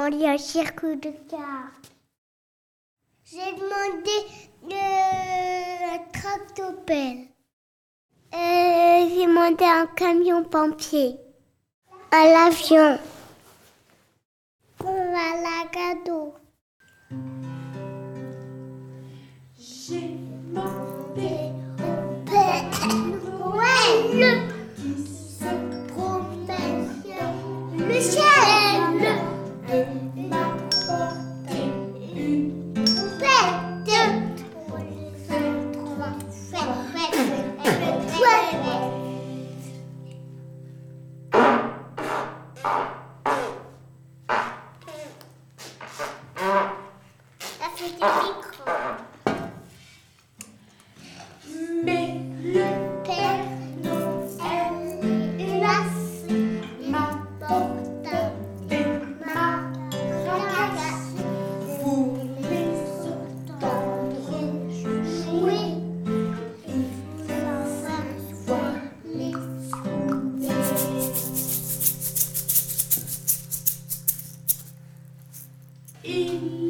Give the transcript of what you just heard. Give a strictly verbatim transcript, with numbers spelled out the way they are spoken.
aller au cirque de cartes. J'ai demandé le tractopelle. Euh, j'ai demandé un camion pompier. À l'avion. Voilà, cadeau. J'ai demandé au Père Noël qui se promène sur le ciel de m'apporter une fête pour les enfants. Fête, fête, fête, fête, fête. La fête du micro. Mais le Père Noël, hélas, m'apporte une maragasse. Vous les entendre jouer et vous savoir les souder. Il